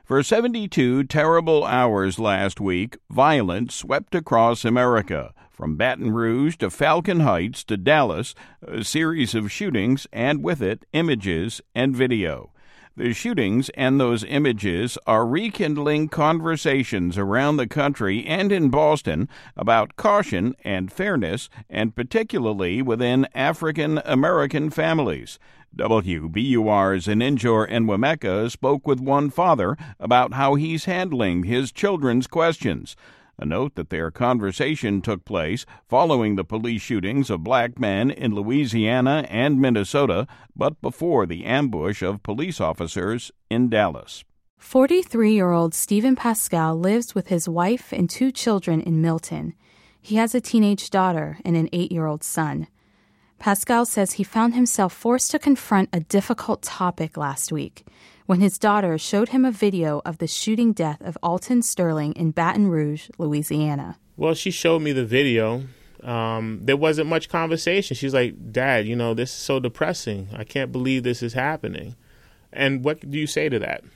For 72 terrible hours last week, violence swept across America. From Baton Rouge to Falcon Heights to Dallas, a series of shootings and with it, images and video. The shootings and those images are rekindling conversations around the country and in Boston about caution and fairness, and particularly within African American families. WBUR's Aninjor Enwemeka spoke with one father about how he's handling his children's questions. A note that their conversation took place following the police shootings of black men in Louisiana and Minnesota, but before the ambush of police officers in Dallas. 43-year-old Stephen Pascal lives with his wife and 2 children in Milton. He has a teenage daughter and an 8-year-old son. Pascal says he found himself forced to confront a difficult topic last week when his daughter showed him a video of the shooting death of Alton Sterling in Baton Rouge, Louisiana. Well, she showed me the video. There wasn't much conversation. She's like, Dad, this is so depressing. I can't believe this is happening. And what do you say to that?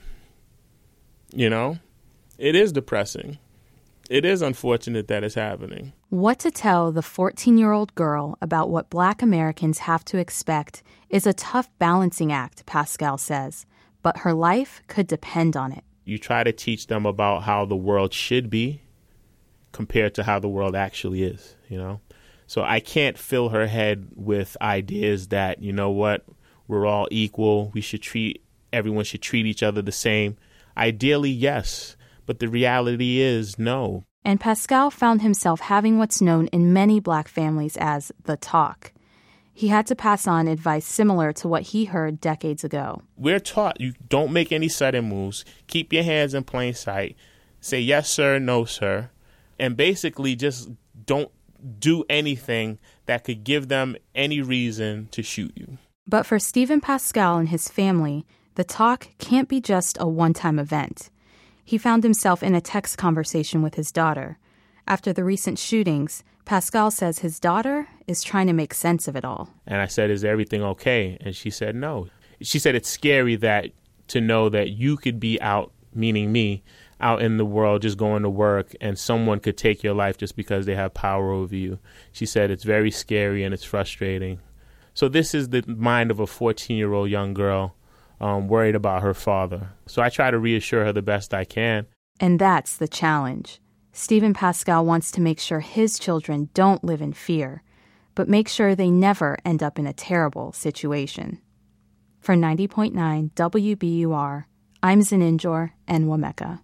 It is depressing. It is unfortunate that it's happening. What to tell the 14-year-old girl about what Black Americans have to expect is a tough balancing act, Pascal says, but her life could depend on it. You try to teach them about how the world should be compared to how the world actually is, So I can't fill her head with ideas that, we're all equal, everyone should treat each other the same. Ideally, yes. But the reality is no. And Pascal found himself having what's known in many Black families as the talk. He had to pass on advice similar to what he heard decades ago. We're taught you don't make any sudden moves. Keep your hands in plain sight. Say yes, sir, no, sir. And basically just don't do anything that could give them any reason to shoot you. But for Stephen Pascal and his family, the talk can't be just a one-time event. He found himself in a text conversation with his daughter. After the recent shootings, Pascal says his daughter is trying to make sense of it all. And I said, is everything okay? And she said, no. She said, it's scary to know that you could be out, meaning me, out in the world just going to work, and someone could take your life just because they have power over you. She said, it's very scary and it's frustrating. So this is the mind of a 14-year-old young girl worried about her father. So I try to reassure her the best I can. And that's the challenge. Stephen Pascal wants to make sure his children don't live in fear, but make sure they never end up in a terrible situation. For 90.9 WBUR, I'm Zaninjor Enwemeka.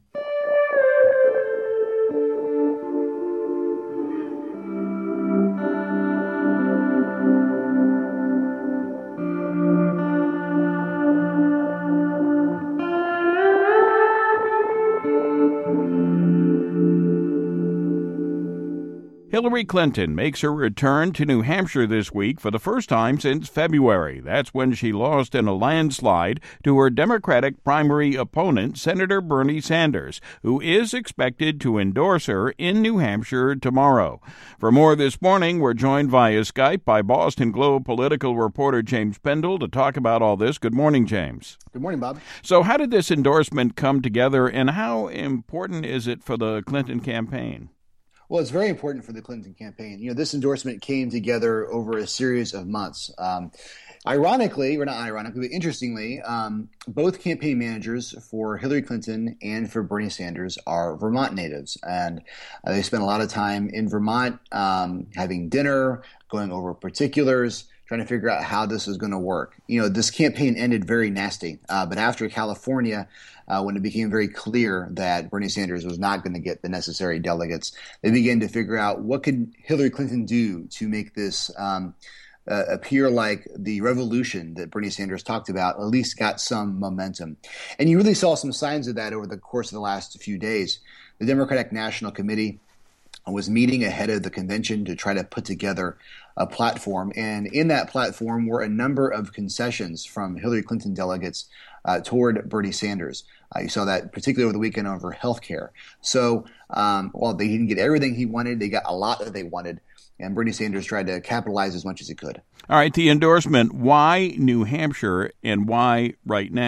Hillary Clinton makes her return to New Hampshire this week for the first time since February. That's when she lost in a landslide to her Democratic primary opponent, Senator Bernie Sanders, who is expected to endorse her in New Hampshire tomorrow. For more this morning, we're joined via Skype by Boston Globe political reporter James Pendle to talk about all this. Good morning, James. Good morning, Bob. So how did this endorsement come together, and how important is it for the Clinton campaign? Well, it's very important for the Clinton campaign. This endorsement came together over a series of months. Ironically, or not ironically, but interestingly, both campaign managers for Hillary Clinton and for Bernie Sanders are Vermont natives. And they spent a lot of time in Vermont having dinner, going over particulars, trying to figure out how this is going to work. This campaign ended very nasty. But after California, when it became very clear that Bernie Sanders was not going to get the necessary delegates, they began to figure out what could Hillary Clinton do to make this appear like the revolution that Bernie Sanders talked about at least got some momentum. And you really saw some signs of that over the course of the last few days. The Democratic National Committee was meeting ahead of the convention to try to put together a platform. And in that platform were a number of concessions from Hillary Clinton delegates toward Bernie Sanders. You saw that particularly over the weekend over health care. So while they didn't get everything he wanted, they got a lot that they wanted. And Bernie Sanders tried to capitalize as much as he could. All right, the endorsement, why New Hampshire and why right now?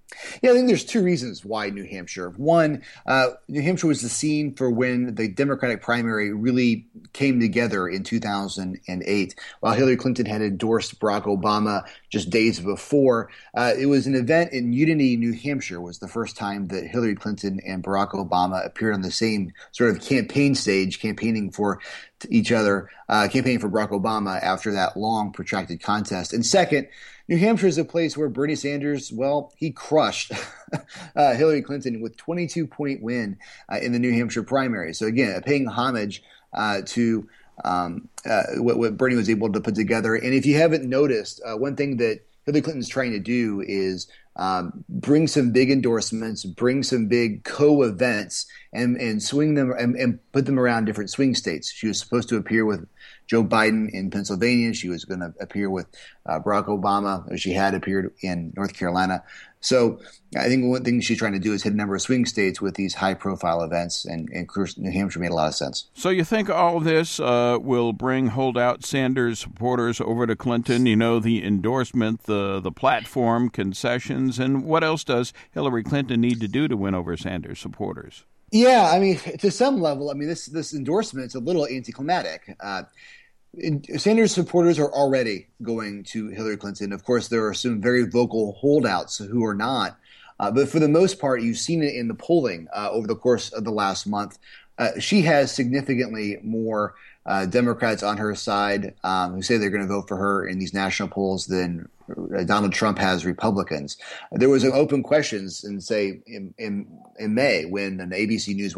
Yeah, I think there's two reasons why New Hampshire. One, New Hampshire was the scene for when the Democratic primary really came together in 2008. While Hillary Clinton had endorsed Barack Obama just days before, it was an event in Unity, New Hampshire, was the first time that Hillary Clinton and Barack Obama appeared on the same sort of campaign stage, campaigning for each other, campaigning for Barack Obama after that long, protracted contest. And second, New Hampshire is a place where Bernie Sanders, well, he crushed Hillary Clinton with 22-point win in the New Hampshire primary. So again, paying homage to what Bernie was able to put together. And if you haven't noticed, one thing that Hillary Clinton's trying to do is bring some big endorsements, bring some big co-events, and swing them and put them around different swing states. She was supposed to appear with Joe Biden in Pennsylvania. She was going to appear with Barack Obama. She had appeared in North Carolina. So I think one thing she's trying to do is hit a number of swing states with these high-profile events, and of course, New Hampshire made a lot of sense. So you think all of this will bring holdout Sanders supporters over to Clinton? You know, the endorsement, the platform, concessions, and what else does Hillary Clinton need to do to win over Sanders supporters? Yeah, I mean, to some level, I mean, this endorsement is a little anticlimactic. Sanders supporters are already going to Hillary Clinton. Of course, there are some very vocal holdouts who are not. But for the most part, you've seen it in the polling over the course of the last month. She has significantly more Democrats on her side who say they're going to vote for her in these national polls than Donald Trump has Republicans. There was an open questions in May when an ABC News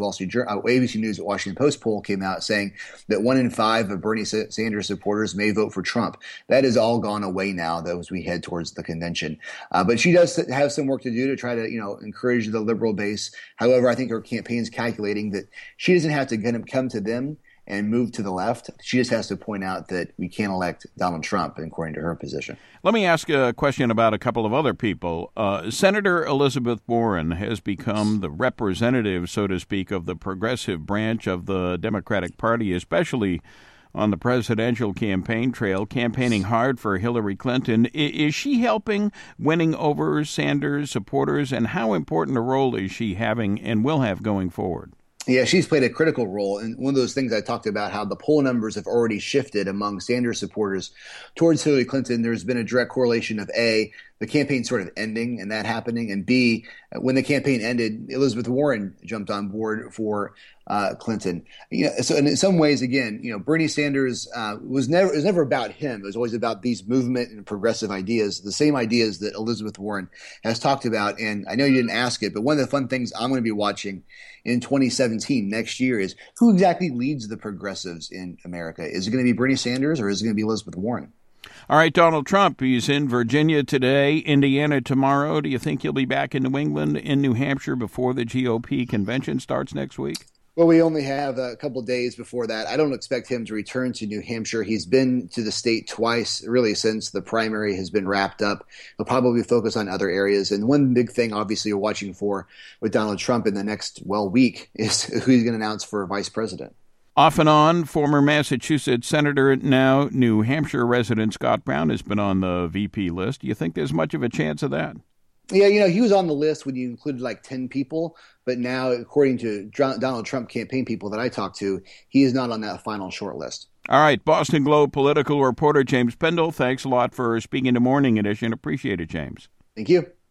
Washington Post poll came out saying that 1 in 5 of Bernie Sanders supporters may vote for Trump. That has all gone away now as we head towards the convention. But she does have some work to do to try to encourage the liberal base. However, I think her campaign is calculating that she doesn't have to come to them and move to the left. She just has to point out that we can't elect Donald Trump, according to her position. Let me ask a question about a couple of other people. Senator Elizabeth Warren has become the representative, so to speak, of the progressive branch of the Democratic Party, especially on the presidential campaign trail, campaigning hard for Hillary Clinton. Is she helping winning over Sanders supporters, and how important a role is she having and will have going forward? Yeah, she's played a critical role. And one of those things I talked about, how the poll numbers have already shifted among Sanders supporters towards Hillary Clinton. There's been a direct correlation of A, the campaign sort of ending and that happening, and B, when the campaign ended, Elizabeth Warren jumped on board for Clinton. So in some ways, again, Bernie Sanders was never about him. It was always about these movement and progressive ideas, the same ideas that Elizabeth Warren has talked about. And I know you didn't ask it, but one of the fun things I'm going to be watching in 2017 next year is who exactly leads the progressives in America. Is it going to be Bernie Sanders or is it going to be Elizabeth Warren? All right, Donald Trump, he's in Virginia today, Indiana tomorrow. Do you think he'll be back in New England, in New Hampshire before the GOP convention starts next week? Well, we only have a couple of days before that. I don't expect him to return to New Hampshire. He's been to the state twice, really, since the primary has been wrapped up. He'll probably focus on other areas. And one big thing, obviously, you're watching for with Donald Trump in the next, week is who he's going to announce for vice president. Off and on, former Massachusetts Senator, now New Hampshire resident Scott Brown has been on the VP list. Do you think there's much of a chance of that? Yeah, he was on the list when you included like 10 people, but now, according to Donald Trump campaign people that I talked to, he is not on that final short list. All right, Boston Globe political reporter James Pendle, thanks a lot for speaking to Morning Edition. Appreciate it, James. Thank you.